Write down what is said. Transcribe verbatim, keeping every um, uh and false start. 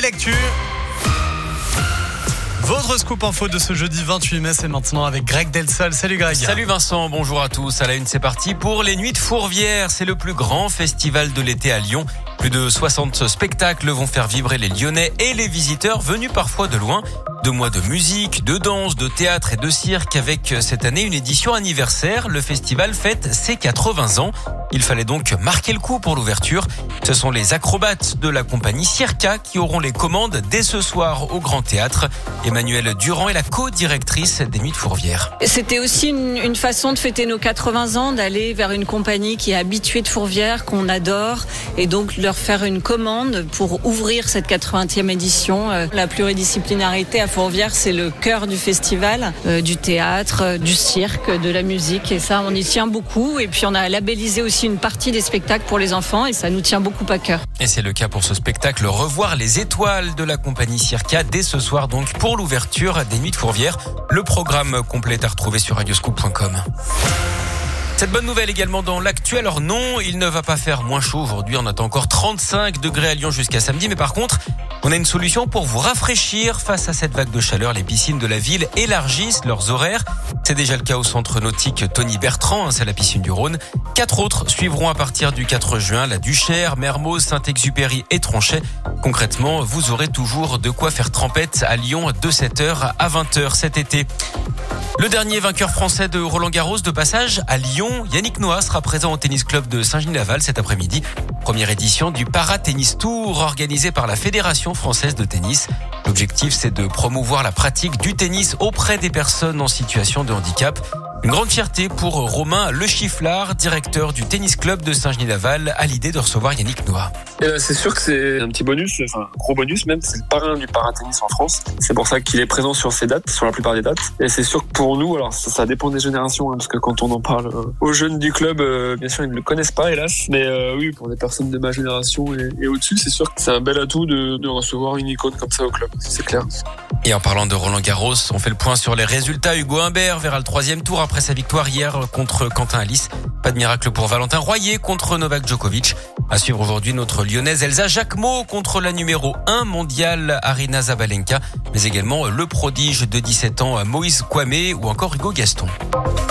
l'actu. Votre scoop info de ce jeudi vingt-huit mai, c'est maintenant avec Greg Delsol. Salut Greg. Salut Vincent, bonjour à tous. À la une, c'est parti pour les Nuits de Fourvière. C'est le plus grand festival de l'été à Lyon. Plus de soixante spectacles vont faire vibrer les Lyonnais et les visiteurs venus parfois de loin. Deux mois de musique, de danse, de théâtre et de cirque avec cette année une édition anniversaire. Le festival fête ses quatre-vingts ans. Il fallait donc marquer le coup pour l'ouverture. Ce sont les acrobates de la compagnie Circa qui auront les commandes dès ce soir au Grand Théâtre. Emmanuelle Durand est la co-directrice des Nuits de Fourvière. C'était aussi une, une façon de fêter nos quatre-vingts ans, d'aller vers une compagnie qui est habituée de Fourvière, qu'on adore, et donc leur faire une commande pour ouvrir cette quatre-vingtième édition. La pluridisciplinarité à Fourvière, c'est le cœur du festival, euh, du théâtre, euh, du cirque, de la musique, et ça, on y tient beaucoup. Et puis on a labellisé aussi une partie des spectacles pour les enfants, et ça nous tient beaucoup à cœur. Et c'est le cas pour ce spectacle Revoir les étoiles de la compagnie Circa dès ce soir, donc pour l'ouverture des Nuits de Fourvière. Le programme complet est à retrouver sur radioscoop point com. Cette bonne nouvelle également dans l'actu. Alors non, il ne va pas faire moins chaud aujourd'hui. On attend encore trente-cinq degrés à Lyon jusqu'à samedi. Mais par contre, on a une solution pour vous rafraîchir face à cette vague de chaleur. Les piscines de la ville élargissent leurs horaires. C'est déjà le cas au centre nautique Tony Bertrand, c'est la piscine du Rhône. Quatre autres suivront à partir du quatre juin, la Duchère, Mermoz, Saint-Exupéry et Tronchet. Concrètement, vous aurez toujours de quoi faire trempette à Lyon de sept heures à vingt heures cet été. Le dernier vainqueur français de Roland-Garros de passage à Lyon, Yannick Noah, sera présent au tennis club de Saint-Genis-Laval cet après-midi. Première édition du Para-Tennis Tour organisé par la Fédération française de tennis. L'objectif, c'est de promouvoir la pratique du tennis auprès des personnes en situation de handicap. Une grande fierté pour Romain Le Chifflard, directeur du tennis club de Saint-Genis-Laval, à l'idée de recevoir Yannick Noah. Et là, c'est sûr que c'est un petit bonus, enfin un gros bonus même, c'est le parrain du paratennis en France. C'est pour ça qu'il est présent sur ces dates, sur la plupart des dates. Et c'est sûr que pour nous, alors ça, ça dépend des générations, hein, parce que quand on en parle euh, aux jeunes du club, euh, bien sûr ils ne le connaissent pas hélas. Mais euh, oui, pour des personnes de ma génération et, et au-dessus, c'est sûr que c'est un bel atout de, de recevoir une icône comme ça au club, c'est clair. Et en parlant de Roland-Garros, on fait le point sur les résultats. Hugo Humbert verra le troisième tour après sa victoire hier contre Quentin Halys. Pas de miracle pour Valentin Royer contre Novak Djokovic. À suivre aujourd'hui notre lyonnaise Elsa Jacquemot contre la numéro un mondiale Aryna Sabalenka, mais également le prodige de dix-sept ans Moïse Kouamé ou encore Hugo Gaston.